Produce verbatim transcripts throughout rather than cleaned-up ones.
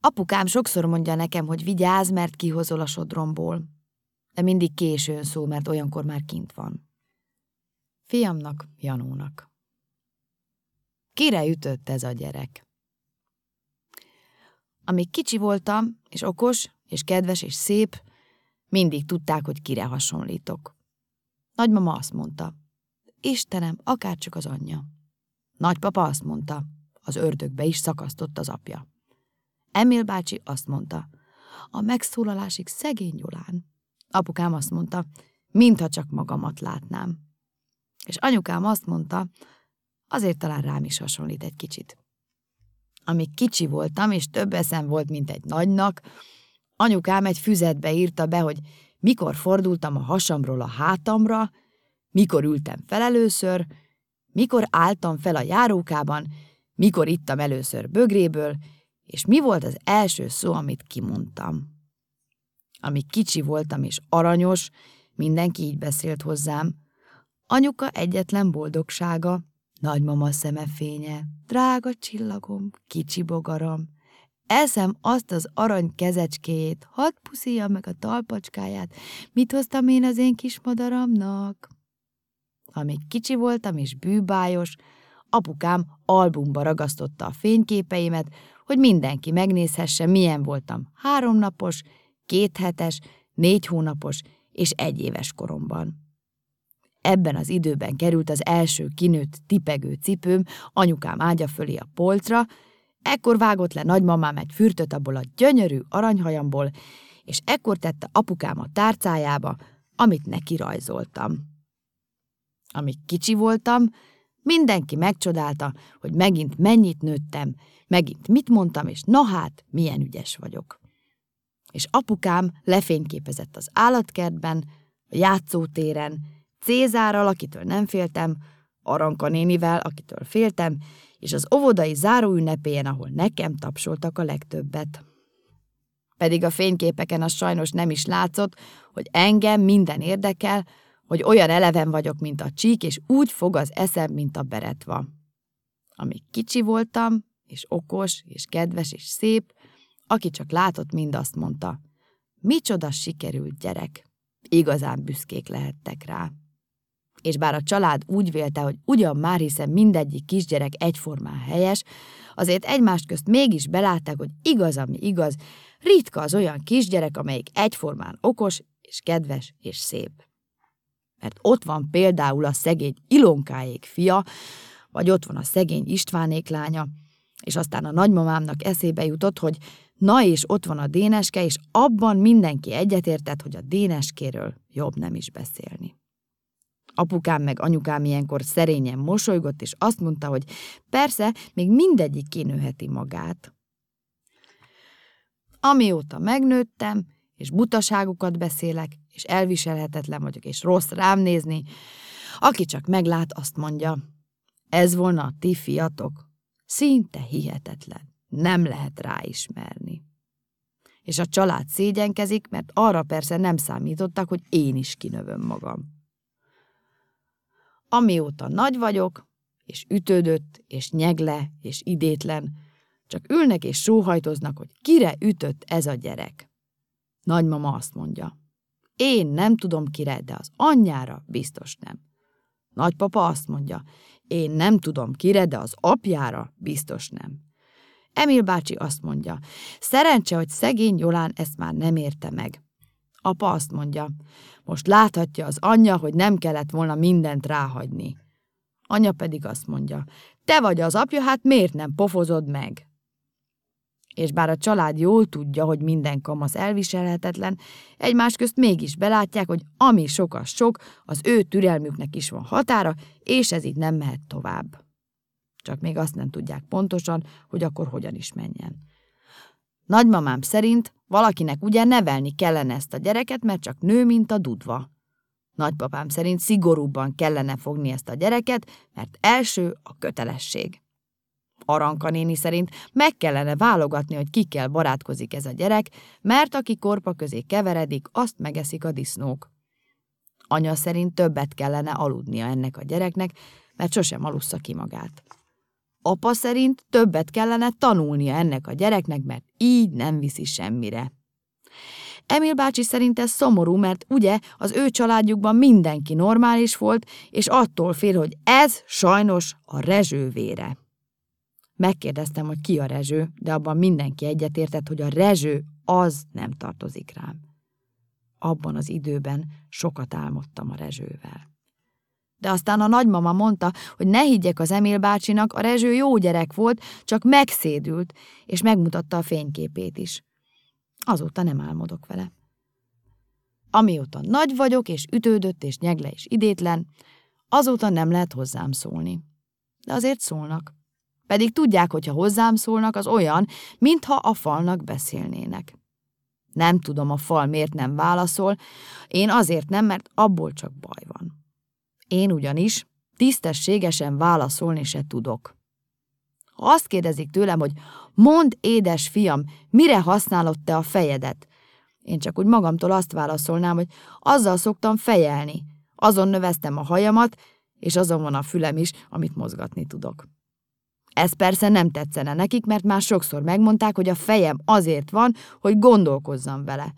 Apukám sokszor mondja nekem, hogy vigyázz, mert kihozol a sodromból. De mindig későn szól, mert olyankor már kint van. Fiamnak, Janónak. Kire ütött ez a gyerek? Amíg kicsi voltam, és okos, és kedves, és szép, mindig tudták, hogy kire hasonlítok. Nagymama azt mondta, Istenem, akárcsak az anyja. Nagypapa azt mondta, az ördögbe is szakasztott az apja. Emil bácsi azt mondta, a megszólalásig szegény Jolán. Apukám azt mondta, mintha csak magamat látnám. És anyukám azt mondta, azért talán rám is hasonlít egy kicsit. Amíg kicsi voltam, és több eszem volt, mint egy nagynak, anyukám egy füzetbe írta be, hogy mikor fordultam a hasamról a hátamra, mikor ültem fel először, mikor álltam fel a járókában, mikor ittam először bögréből, és mi volt az első szó, amit kimondtam. Amíg kicsi voltam és aranyos, mindenki így beszélt hozzám. Anyuka egyetlen boldogsága, nagymama szemefénye, drága csillagom, kicsi bogaram. Eszem azt az arany kezecskéjét, hadd puszíjam meg a talpacskáját, mit hoztam én az én kis madaramnak? Amíg kicsi voltam és bűbájos, apukám albumba ragasztotta a fényképeimet, hogy mindenki megnézhesse, milyen voltam háromnapos, kéthetes, négy hónapos és egyéves koromban. Ebben az időben került az első kinőtt tipegő cipőm anyukám ágya fölé a polcra, ekkor vágott le nagymamám egy fürtöt abból a gyönyörű aranyhajamból, és ekkor tette apukám a tárcájába, amit neki rajzoltam. Amíg kicsi voltam, mindenki megcsodálta, hogy megint mennyit nőttem, megint mit mondtam, és na hát, milyen ügyes vagyok. És apukám lefényképezett az állatkertben, a játszótéren, Cézárral, akitől nem féltem, Aranka nénivel, akitől féltem, és az óvodai záróünnepélyen, ahol nekem tapsoltak a legtöbbet. Pedig a fényképeken az sajnos nem is látszott, hogy engem minden érdekel, hogy olyan eleven vagyok, mint a csík, és úgy fog az eszem, mint a beretva. Amíg kicsi voltam, és okos, és kedves, és szép, aki csak látott, mind azt mondta, micsoda sikerült gyerek, igazán büszkék lehettek rá. És bár a család úgy vélte, hogy ugyan már hiszen mindegyik kisgyerek egyformán helyes, azért egymást közt mégis belátták, hogy igaz, ami igaz, ritka az olyan kisgyerek, amelyik egyformán okos, és kedves, és szép. Mert ott van például a szegény Ilonkáék fia, vagy ott van a szegény Istvánék lánya, és aztán a nagymamámnak eszébe jutott, hogy na és ott van a Déneske, és abban mindenki egyetértett, hogy a Déneskéről jobb nem is beszélni. Apukám meg anyukám ilyenkor szerényen mosolygott, és azt mondta, hogy persze, még mindegyik kinőheti magát. Amióta megnőttem, és butaságokat beszélek, és elviselhetetlen vagyok, és rossz rám nézni, aki csak meglát, azt mondja, ez volna a ti fiatok. Szinte hihetetlen, nem lehet ráismerni. És a család szégyenkezik, mert arra persze nem számítottak, hogy én is kinövöm magam. Amióta nagy vagyok, és ütődött, és nyegle, és idétlen, csak ülnek és sóhajtoznak, hogy kire ütött ez a gyerek. Nagymama azt mondja, én nem tudom kire, de az anyjára biztos nem. Nagypapa azt mondja, én nem tudom kire, de az apjára biztos nem. Emil bácsi azt mondja, szerencse, hogy szegény Jolán ezt már nem érte meg. Apa azt mondja, most láthatja az anyja, hogy nem kellett volna mindent ráhagyni. Anya pedig azt mondja, te vagy az apja, hát miért nem pofozod meg? És bár a család jól tudja, hogy minden kamasz elviselhetetlen, egymás közt mégis belátják, hogy ami sok az sok, az ő türelmüknek is van határa, és ez így nem mehet tovább. Csak még azt nem tudják pontosan, hogy akkor hogyan is menjen. Nagymamám szerint valakinek ugye nevelni kellene ezt a gyereket, mert csak nő, mint a dudva. Nagypapám szerint szigorúbban kellene fogni ezt a gyereket, mert első a kötelesség. Aranka néni szerint meg kellene válogatni, hogy kikkel barátkozik ez a gyerek, mert aki korpa közé keveredik, azt megeszik a disznók. Anya szerint többet kellene aludnia ennek a gyereknek, mert sosem alussza ki magát. Apa szerint többet kellene tanulnia ennek a gyereknek, mert így nem viszi semmire. Emil bácsi szerint ez szomorú, mert ugye az ő családjukban mindenki normális volt, és attól fél, hogy ez sajnos a Rezső vére. Megkérdeztem, hogy ki a Rezső, de abban mindenki egyetértett, hogy a Rezső az nem tartozik rám. Abban az időben sokat álmodtam a Rezsővel. De aztán a nagymama mondta, hogy ne higgyek az Emil bácsinak, a Rezső jó gyerek volt, csak megszédült, és megmutatta a fényképét is. Azóta nem álmodok vele. Amióta nagy vagyok, és ütődött, és nyegle, és idétlen, azóta nem lehet hozzám szólni. De azért szólnak. Pedig tudják, hogyha hozzám szólnak, az olyan, mintha a falnak beszélnének. Nem tudom, a fal miért nem válaszol, én azért nem, mert abból csak baj van. Én ugyanis tisztességesen válaszolni se tudok. Ha azt kérdezik tőlem, hogy mondd, édes fiam, mire használod te a fejedet? Én csak úgy magamtól azt válaszolnám, hogy azzal szoktam fejelni. Azon növeztem a hajamat, és azon van a fülem is, amit mozgatni tudok. Ez persze nem tetszene nekik, mert már sokszor megmondták, hogy a fejem azért van, hogy gondolkozzam vele.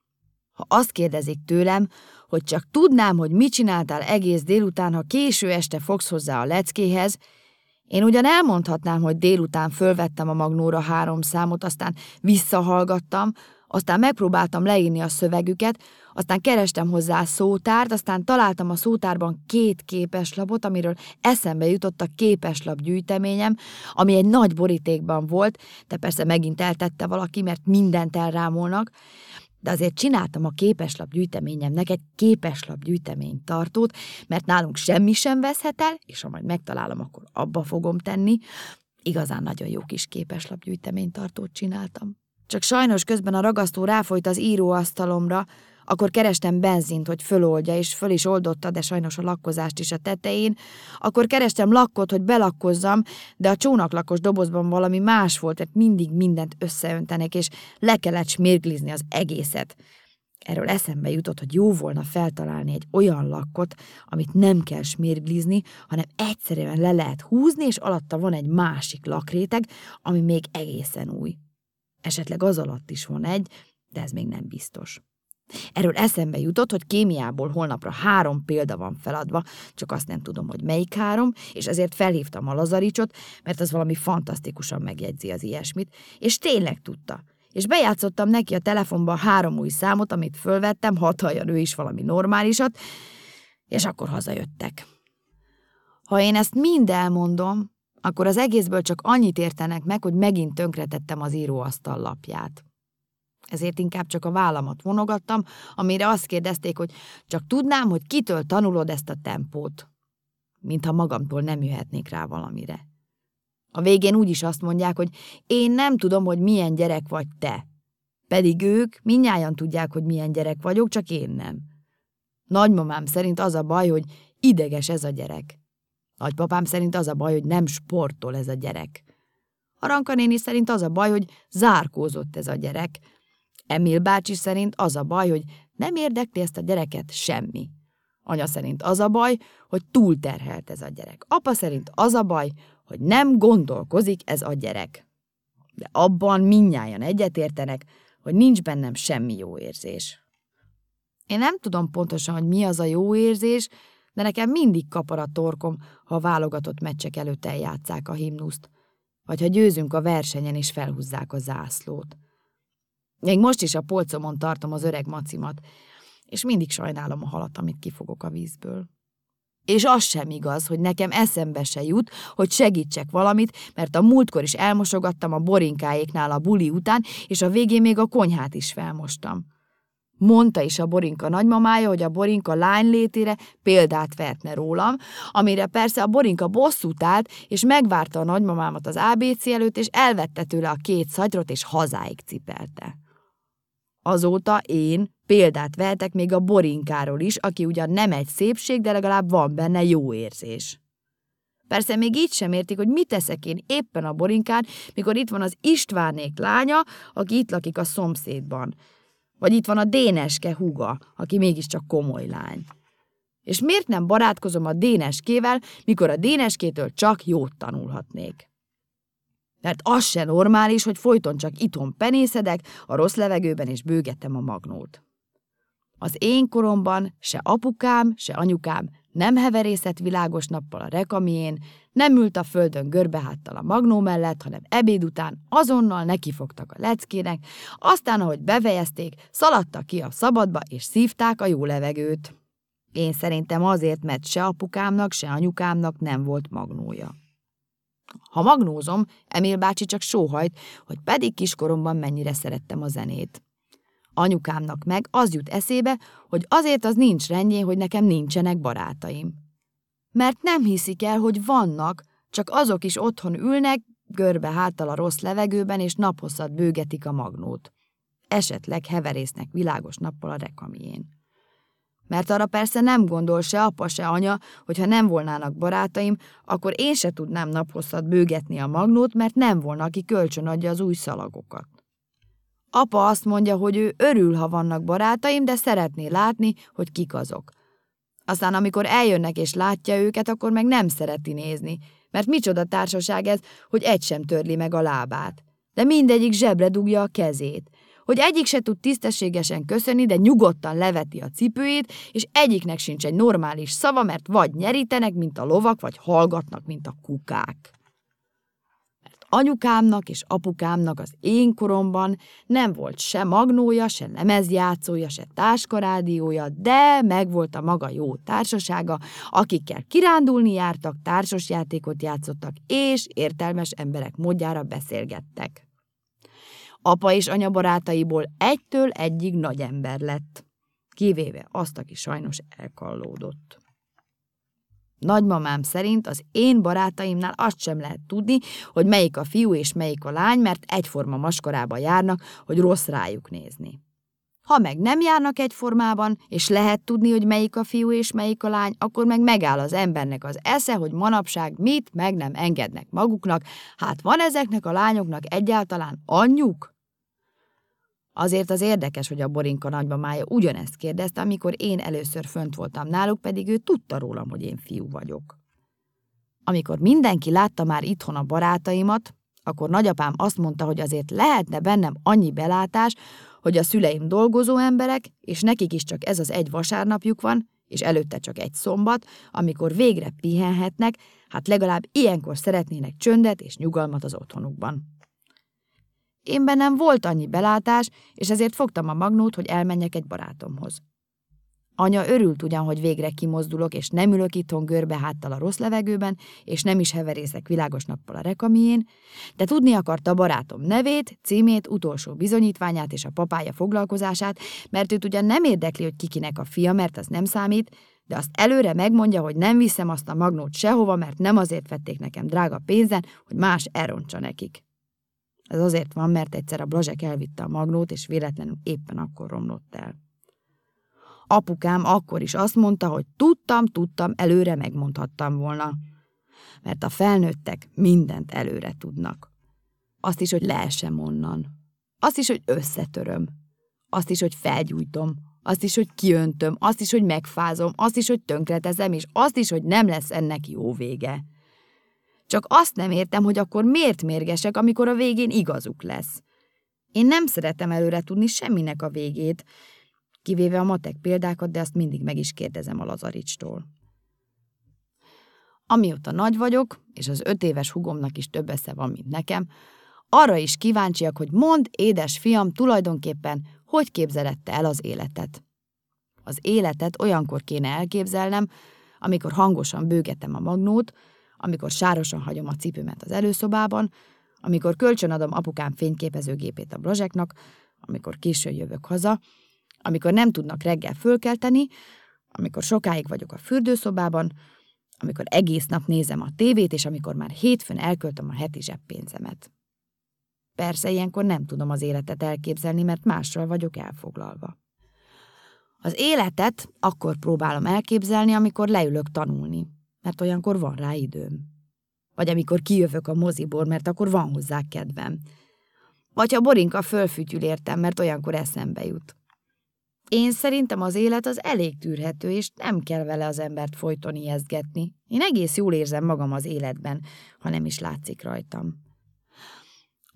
Ha azt kérdezik tőlem, hogy csak tudnám, hogy mit csináltál egész délután, ha késő este fogsz hozzá a leckéhez, én ugyan elmondhatnám, hogy délután fölvettem a Magnóra három számot, aztán visszahallgattam, aztán megpróbáltam leírni a szövegüket, aztán kerestem hozzá szótárt, aztán találtam a szótárban két képeslapot, amiről eszembe jutott a képeslap gyűjteményem, ami egy nagy borítékban volt, de persze megint eltette valaki, mert mindent elrámolnak, de azért csináltam a képeslap gyűjteményemnek egy képeslap gyűjtemény tartót, mert nálunk semmi sem veszhet el, és ha majd megtalálom, akkor abba fogom tenni. Igazán nagyon jó kis képeslap gyűjtemény tartót csináltam. Csak sajnos közben a ragasztó ráfolyt az íróasztalomra, akkor kerestem benzint, hogy föloldja, és föl is oldotta, de sajnos a lakkozást is a tetején. Akkor kerestem lakkot, hogy belakkozzam, de a csónaklakos dobozban valami más volt, tehát mindig mindent összeöntenek, és le kellett smérglizni az egészet. Erről eszembe jutott, hogy jó volna feltalálni egy olyan lakkot, amit nem kell smérglizni, hanem egyszerűen le lehet húzni, és alatta van egy másik lakréteg, ami még egészen új. Esetleg az alatt is van egy, de ez még nem biztos. Erről eszembe jutott, hogy kémiából holnapra három példa van feladva, csak azt nem tudom, hogy melyik három, és ezért felhívtam a Lazaricsot, mert az valami fantasztikusan megjegyzi az ilyesmit, és tényleg tudta. És bejátszottam neki a telefonba három új számot, amit fölvettem, hadd halljon ő is valami normálisat, és akkor hazajöttek. Ha én ezt mind elmondom, akkor az egészből csak annyit értenek meg, hogy megint tönkretettem az íróasztal lapját. Ezért inkább csak a vállamat vonogattam, amire azt kérdezték, hogy csak tudnám, hogy kitől tanulod ezt a tempót. Mintha magamtól nem jöhetnék rá valamire. A végén úgyis azt mondják, hogy én nem tudom, hogy milyen gyerek vagy te. Pedig ők mindnyájan tudják, hogy milyen gyerek vagyok, csak én nem. Nagymamám szerint az a baj, hogy ideges ez a gyerek. Nagypapám szerint az a baj, hogy nem sportol ez a gyerek. Aranka néni szerint az a baj, hogy zárkózott ez a gyerek. Emil bácsi szerint az a baj, hogy nem érdekli ezt a gyereket semmi. Anya szerint az a baj, hogy túlterhelt ez a gyerek. Apa szerint az a baj, hogy nem gondolkozik ez a gyerek. De abban mindnyájan egyetértenek, hogy nincs bennem semmi jó érzés. Én nem tudom pontosan, hogy mi az a jó érzés, de nekem mindig kapar a torkom, ha a válogatott meccsek előtt eljátsszák a himnuszt, vagy ha győzünk a versenyen és felhúzzák a zászlót. Még most is a polcomon tartom az öreg macimat, és mindig sajnálom a halat, amit kifogok a vízből. És az sem igaz, hogy nekem eszembe se jut, hogy segítsek valamit, mert a múltkor is elmosogattam a borinkáéknál a buli után, és a végén még a konyhát is felmostam. Mondta is a Borinka nagymamája, hogy a Borinka lánylétére példát vehetne rólam, amire persze a Borinka bosszút állt, és megvárta a nagymamámat az á bé cé előtt, és elvette tőle a két szatyrot, és hazáig cipelte. Azóta én példát vehetek még a Borinkáról is, aki ugyan nem egy szépség, de legalább van benne jó érzés. Persze még így sem értik, hogy mit teszek én éppen a Borinkán, mikor itt van az Istvánnék lánya, aki itt lakik a szomszédban. Vagy itt van a Déneske húga, aki mégiscsak komoly lány. És miért nem barátkozom a Déneskével, mikor a Déneskétől csak jót tanulhatnék? Mert az se normális, hogy folyton csak itthon penészedek, a rossz levegőben és bőgettem a magnót. Az én koromban se apukám, se anyukám nem heverészett világos nappal a rekamién, nem ült a földön görbeháttal a magnó mellett, hanem ebéd után azonnal nekifogtak a leckének, aztán, ahogy bevejezték, szaladtak ki a szabadba és szívták a jó levegőt. Én szerintem azért, mert se apukámnak, se anyukámnak nem volt magnója. Ha magnózom, Emil bácsi csak sóhajt, hogy pedig kiskoromban mennyire szerettem a zenét. Anyukámnak meg az jut eszébe, hogy azért az nincs rendjén, hogy nekem nincsenek barátaim. Mert nem hiszik el, hogy vannak, csak azok is otthon ülnek, görbe háttal a rossz levegőben, és naphosszat bőgetik a magnót. Esetleg heverésznek világos nappal a rekamién. Mert arra persze nem gondol se apa, se anya, hogy ha nem volnának barátaim, akkor én se tudnám naphosszat bőgetni a magnót, mert nem volna, aki kölcsön adja az új szalagokat. Apa azt mondja, hogy ő örül, ha vannak barátaim, de szeretné látni, hogy kik azok. Aztán amikor eljönnek és látja őket, akkor meg nem szereti nézni, mert micsoda társaság ez, hogy egy sem törli meg a lábát. De mindegyik zsebre dugja a kezét. Hogy egyik se tud tisztességesen köszönni, de nyugodtan leveti a cipőjét, és egyiknek sincs egy normális szava, mert vagy nyerítenek, mint a lovak, vagy hallgatnak, mint a kukák. Mert anyukámnak és apukámnak az én koromban nem volt se magnója, se lemezjátszója, se táskarádiója, de megvolt a maga jó társasága, akikkel kirándulni jártak, társasjátékot játszottak, és értelmes emberek módjára beszélgettek. Apa és anya barátaiból egytől egyig nagy ember lett, kivéve azt, aki sajnos elkallódott. Nagymamám szerint az én barátaimnál azt sem lehet tudni, hogy melyik a fiú és melyik a lány, mert egyforma maskarába járnak, hogy rossz rájuk nézni. Ha meg nem járnak egyformában, és lehet tudni, hogy melyik a fiú és melyik a lány, akkor meg megáll az embernek az esze, hogy manapság mit meg nem engednek maguknak, hát van ezeknek a lányoknak egyáltalán anyjuk? Azért az érdekes, hogy a Borinka nagymamája ugyanezt kérdezte, amikor én először fönt voltam náluk, pedig ő tudta rólam, hogy én fiú vagyok. Amikor mindenki látta már itthon a barátaimat, akkor nagyapám azt mondta, hogy azért lehetne bennem annyi belátás, hogy a szüleim dolgozó emberek, és nekik is csak ez az egy vasárnapjuk van, és előtte csak egy szombat, amikor végre pihenhetnek, hát legalább ilyenkor szeretnének csöndet és nyugalmat az otthonukban. Én bennem volt annyi belátás, és ezért fogtam a magnót, hogy elmenjek egy barátomhoz. Anya örült ugyan, hogy végre kimozdulok, és nem ülök itthon görbe háttal a rossz levegőben, és nem is heverészek világos nappal a rekamién, de tudni akarta a barátom nevét, címét, utolsó bizonyítványát és a papája foglalkozását, mert őt ugyan nem érdekli, hogy kikinek a fia, mert az nem számít, de azt előre megmondja, hogy nem viszem azt a magnót sehova, mert nem azért vették nekem drága pénzen, hogy más elrontsa nekik. Ez azért van, mert egyszer a Blazsek elvitte a magnót, és véletlenül éppen akkor romlott el. Apukám akkor is azt mondta, hogy tudtam, tudtam, előre megmondhattam volna. Mert a felnőttek mindent előre tudnak. Azt is, hogy leessem onnan. Azt is, hogy összetöröm. Azt is, hogy felgyújtom. Azt is, hogy kiöntöm. Azt is, hogy megfázom. Azt is, hogy tönkreteszem, és azt is, hogy nem lesz ennek jó vége. Csak azt nem értem, hogy akkor miért mérgesek, amikor a végén igazuk lesz. Én nem szeretem előre tudni semminek a végét, kivéve a matek példákat, de azt mindig meg is kérdezem a Lazaricstól. Amióta nagy vagyok, és az öt éves hugomnak is több esze van, mint nekem, arra is kíváncsiak, hogy mondd, édes fiam, tulajdonképpen hogy képzeled te el az életet. Az életet olyankor kéne elképzelnem, amikor hangosan bőgetem a magnót, amikor sárosan hagyom a cipőmet az előszobában, amikor kölcsönadom apukám fényképezőgépét a Blazseknak, amikor későn jövök haza, amikor nem tudnak reggel fölkelteni, amikor sokáig vagyok a fürdőszobában, amikor egész nap nézem a tévét, és amikor már hétfőn elköltöm a heti zseppénzemet. Persze ilyenkor nem tudom az életet elképzelni, mert mással vagyok elfoglalva. Az életet akkor próbálom elképzelni, amikor leülök tanulni, mert olyankor van rá időm. Vagy amikor kijövök a moziból, mert akkor van hozzá kedvem. Vagy ha Borinka fölfütyül értem, mert olyankor eszembe jut. Én szerintem az élet az elég tűrhető, és nem kell vele az embert folyton ijesztgetni. Én egész jól érzem magam az életben, ha nem is látszik rajtam.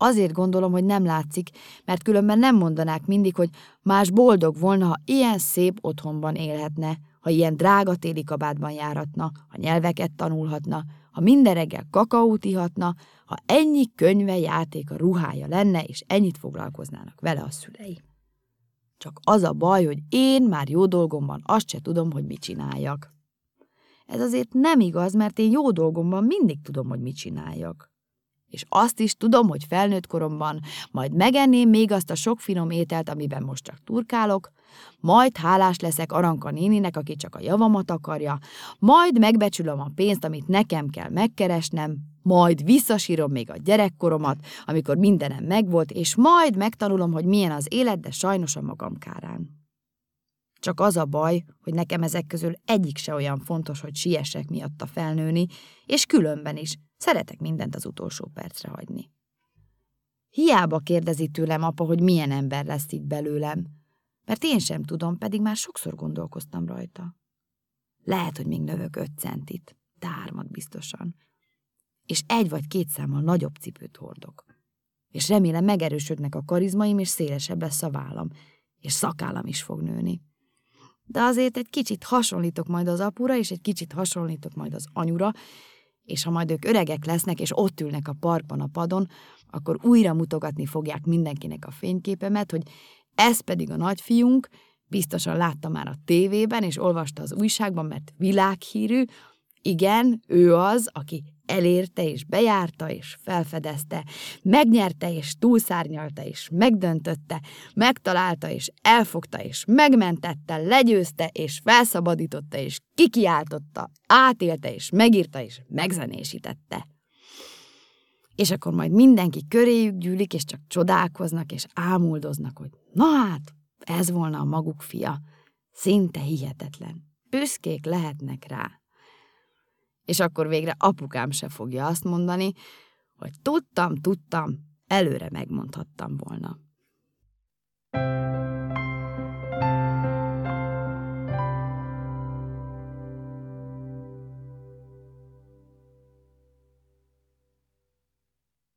azért gondolom, hogy nem látszik, mert különben nem mondanák mindig, hogy más boldog volna, ha ilyen szép otthonban élhetne, ha ilyen drága téli kabátban járatna, ha nyelveket tanulhatna, ha minden reggel kakaót ihatna, ha ennyi könyve, játéka, ruhája lenne, és ennyit foglalkoznának vele a szülei. Csak az a baj, hogy én már jó dolgomban azt se tudom, hogy mit csináljak. Ez azért nem igaz, mert én jó dolgomban mindig tudom, hogy mit csináljak. És azt is tudom, hogy felnőtt koromban majd megenném még azt a sok finom ételt, amiben most csak turkálok, majd hálás leszek Aranka néninek, aki csak a javamat akarja, majd megbecsülöm a pénzt, amit nekem kell megkeresnem, majd visszasírom még a gyerekkoromat, amikor mindenem megvolt, és majd megtanulom, hogy milyen az élet, de sajnos a magam kárán. Csak az a baj, hogy nekem ezek közül egyik se olyan fontos, hogy siessek miatta felnőni, és különben is szeretek mindent az utolsó percre hagyni. Hiába kérdezi tőlem apa, hogy milyen ember lesz itt belőlem, mert én sem tudom, pedig már sokszor gondolkoztam rajta. Lehet, hogy még növök öt centit, de hármat biztosan. És egy vagy két számmal nagyobb cipőt hordok. És remélem megerősödnek a karizmaim, és szélesebb lesz a vállam, és szakállam is fog nőni. De azért egy kicsit hasonlítok majd az apura, és egy kicsit hasonlítok majd az anyura, és ha majd ők öregek lesznek, és ott ülnek a parkban a padon, akkor újra mutogatni fogják mindenkinek a fényképemet, hogy ez pedig a nagyfiunk, biztosan látta már a tévében, és olvasta az újságban, mert világhírű, igen, ő az, aki elérte és bejárta és felfedezte, megnyerte és túlszárnyalta és megdöntötte, megtalálta és elfogta és megmentette, legyőzte és felszabadította és kikiáltotta, átélte és megírta és megzenésítette. És akkor majd mindenki köréjük gyűlik, és csak csodálkoznak és ámuldoznak, hogy na hát, ez volna a maguk fia. Szinte hihetetlen. Büszkék lehetnek rá. És akkor végre apukám se fogja azt mondani, hogy tudtam, tudtam, előre megmondhattam volna.